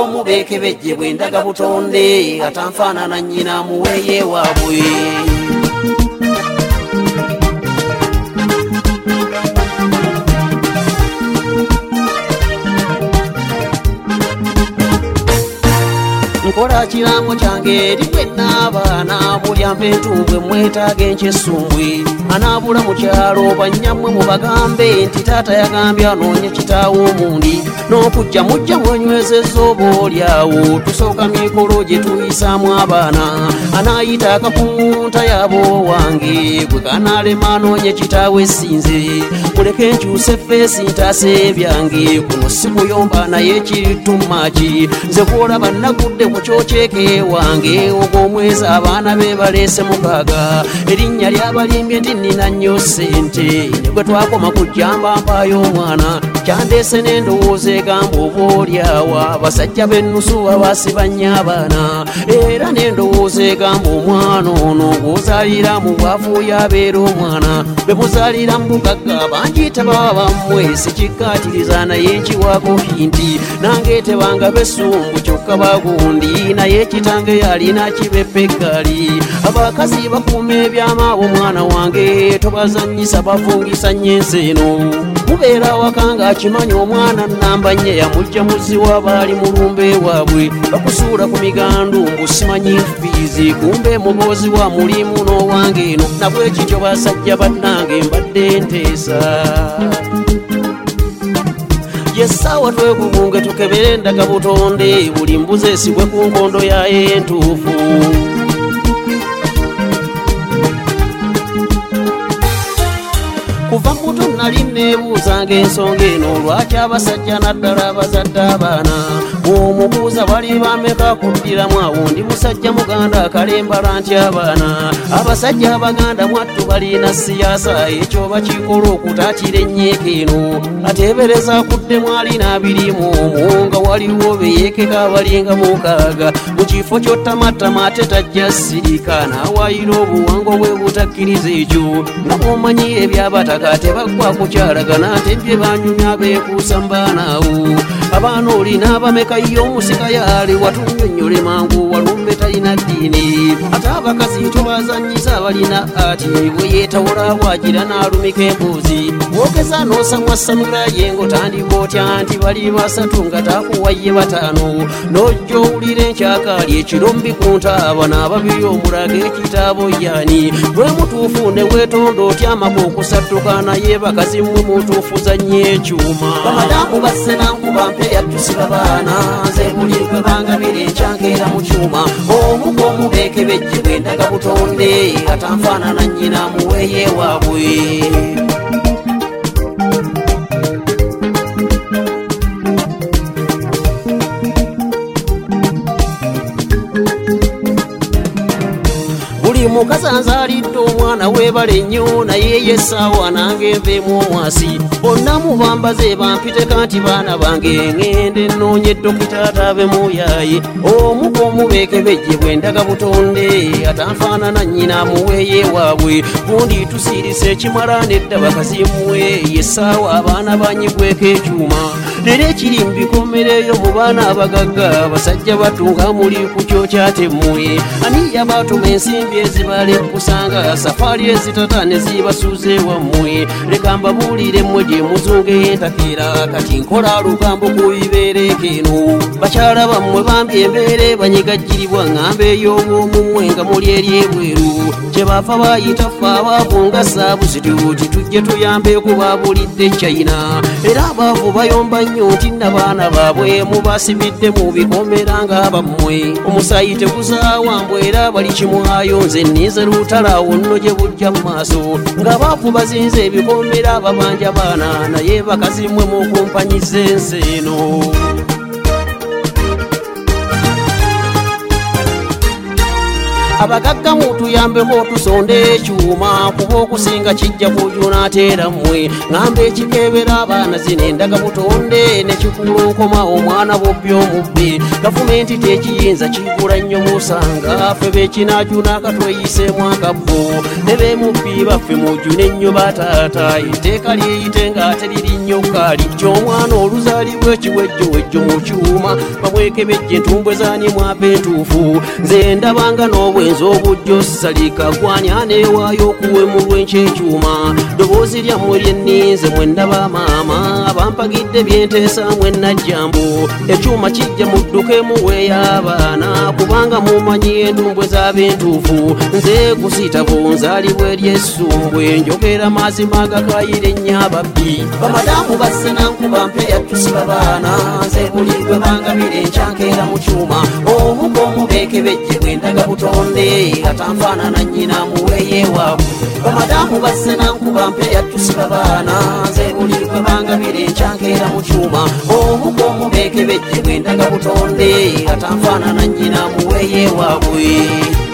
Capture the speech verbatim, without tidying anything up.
omubekebejje bwendaga butonde atanfaanana nnyina muweeye waabwe. Nkola kiramo kyange eri mwenna abaana mulyampe entumbwe mwetaaga enkyesumbwe anaabula mu kyalo bannyammwe mubagambe nti taata yagambye anoonye kitaawo omundi n'okujja mujja mwenywezezza oba olyawo tusooka mikolo gye tuyisaamu abaana anaayita akakunta yaabo wange gwe kanaalema anoonye kitaawo essinze muleke enkyuse feesi ntaase ebyange kuno si muyomba naye kiri tumaki nze kuolaba nnagudde mu kyokyeke wange ogw'omwezi abaana be baleese mukaaga erinnya ly'abalimbye nti nnina nnyo ssente ne gwe twakoma kujjamba mpaayo omwana kyandeese n'endowooza egamba oba olyawa abasajja b'ennusu abasiba nnyo abaana era n'endowooza egamba omwana ono gw'ozaalira mu bwafuuyo abeera omwana be muzaalira mu bugagga bangi tebaba bammwe sikikkaatiriza naye nkiwaako nti nange tebanga besumbu kyokka bagundi naye kitange yalina kibeppe eggaali abakazi bakuuma ebyama omwana wange tobazannyisa bafungisa nnyo ensi eno mubeera waka ng'akimanyi omwana nnamba nnye yamujja muziwa baali mulumbe waabwe bakusuula ku migandu mbu simanyi fiizi kumbe mugozi wa mulimu n'owange eno nabwe kityo basajja bannange mbadde nteesa yessaawa twekubunge tukebere endaga butonde buli mbuzi esibwe ku nkondo yayo entuufu kuva muto nali neebuuzanga ensonga eno lwaki abasajja naddala abazadde abaana omubuuza bali bameka kuddiramu awo ndi musajja muganda akalembala nti abaana abasajja abaganda mwattu balina siyaasa ekyo bakikola okutatira ennyeka eno ateebereza kuddemu alina abirimu omwo nga waliwo beyeekeka abalinga mukaaga mu kifo ky'ottamattama ate tajja sirika n'awaayira obuwango bwe butakkiriza ekyo nga bw'omanyi ebyabataka tebaggwa kukyalagana nte bye banyumya beekuusa mbaanaawo abaana olina abameka yo omusika yaali watunnyonnyole mangu walumbe talina ddiini ate abakazi tobazannyisa balina ati bwe yeetawula bwagira n'alumika embuuzi wogeza n'osamwasamira yengo tandika otya nti bali basatu nga taakuwaye bataano n'ojja owulira enkyakaali ekiro mbikunta abana ababiri omulaga ekitaabo yaani bwe mutuufu ne weetonda otya amaka okusattuka naye bakazi mmwe mutuufuza nnyo ekyuma bamadamu basse nankuba mpe yattusiba baana nze buli kwe bangabira ekyankeera mu kyuma omugo omubekebejje bwendaga butonde atanfaanana nnyina muweeye waabwe. Mukazi anzaalidde omwana weebale nnyo naye yessaawa nange nveemu omwasi bonna mubambaze bampiteka nti baana bange ŋŋende nnoonye dokita ataabe muyaayi omuko omubekebejje bwendaga butonde atanfaanana nnyina muweeye waabwe gundi tusiirisa ekimala nedda bakazi mmwe yessaawa abaana banyigweko ekyuma lero ekiri mbikomereyo mu baana abagagga basajja batunga muli ku kyokyate mmwe ani yabaatuma ensimbi ezibale kusanga safaari ezitata ne zibasuuze wammwe leka mbabuulire mmwe gye muzunga entakeera kati nkola lugambo ku bibeereko eno bakyala bammwe bambye embeere banyigajjiribwa ŋŋamba ey'obwomumwe nga muli eri ebweru kye bafa bayita ffe abaavu nga saabusituuti tujje tuyambe kubaabulidde China era abaavu bayomba nnyo nti n'abaana baabwe mubasibidde mu bikomera ng'abammwe omusaayi teguzaawa era bali kimwayo nze nnize lutalaawo nno gye bujja mu maaso ng'abaavu bazinze ebikomera babanja baana naye bakazi mmwe mukumpanyiza ensi eno. abagagga mutuyambeko tusonde ekyuma kuba okusinga kijja kujunatera mmwe ngamba ekikebera abaana zino endaga butonde nekikulunkoma omwana bobbi omubbi gavumenti tekiyinza kigula nnyo musanga ffe bekinajuna katweyisemu akabbo ne bemubbi baffe mujune nnyo bataata etteeka lyeyite nga teriri nnyo kalijjo omwana oluzaalibwa ekiwejjowejjo mu kyuma bamwekebejja entumbwe zanimu apa entuufu nze ndabanga n'obwenzi obujjo salika gwanya neewaayo okuwemu lw'enky'ekyuma ddoboozi lyammwe lyenninze mwe ndaba maama abampagidde byenteesa mwe najjambo ekyuma kijja muddukemu weey'abaana kubanga mumanyi entumbwe z'ab'entuufu nze kusitabo nzaalibwa ery'essumbwe njogera mazima agakayira ennyo ababbi bamadamu basse nankuba mpeya tusiba baana nze buli gwe bangabira enkyankeera mu kyuma omuko omubekebejje bwendaga butonde atanfaanana nnyina muweeye waabwe bamadamu basse nankuba mpeya tusiba baana nze buli gwe bangabira enkyankeera mu kyuma omuko omubekebejje bwendaga butonde atanfaanana nnyina muweeye waabwe